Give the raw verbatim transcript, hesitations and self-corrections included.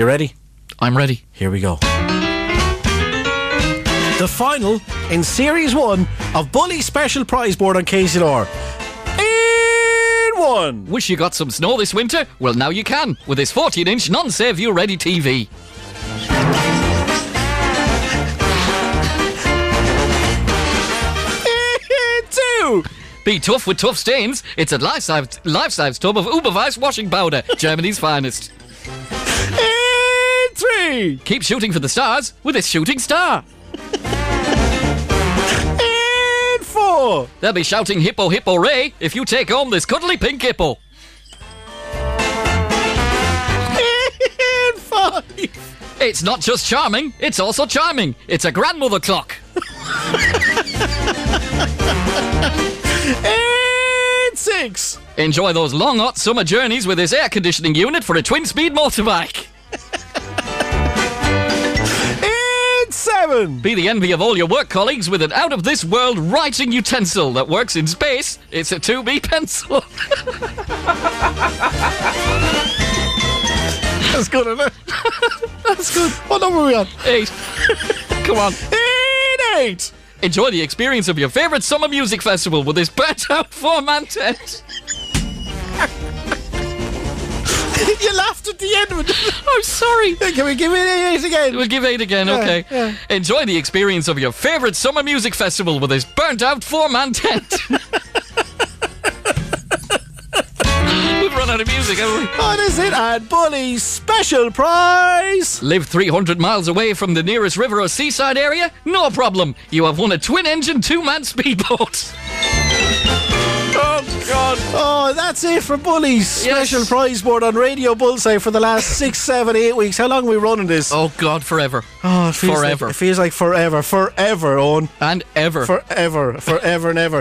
You ready? I'm ready. Here we go. The final in Series one of Bully's Special Prize Board on K C L R. In one. Wish you got some snow this winter? Well, now you can with this fourteen inch non-save view ready T V. In two. Be tough with tough stains. It's a life-size, life-size tub of Uberweiss washing powder, Germany's finest. In three. Keep shooting for the stars with this shooting star. In four. They'll be shouting hippo hippo ray if you take home this cuddly pink hippo. In five. It's not just charming, it's also charming. It's a grandmother clock. In six. Enjoy those long hot summer journeys with this air conditioning unit for a twin speed motorbike. In seven. Be the envy of all your work colleagues with an out of this world writing utensil that works in space. It's a two B pencil. That's good, isn't it? That's good. What number are we on? Eight. Come on. In eight. Enjoy the experience of your favourite summer music festival with this burnt out four-man tent. You laughed at the end of it. I'm sorry. Can we give it eight again? We'll give eight again, Yeah, okay. yeah. Enjoy the experience of your favourite summer music festival with this burnt out four-man tent. We've run out of music, haven't we? What is it? And Bully's Special Prize. Live three hundred miles away from the nearest river or seaside area? No problem. You have won a twin-engine two-man speedboat. Oh, God. Oh, that's it for Bully's Yes. Special Prize Board on Radio Bullseye for the last six, seven, eight weeks. How long are we running this? Oh, God, forever. Oh, it feels Forever. Like, it feels like forever. Forever, Owen. And ever. Forever. Forever and ever.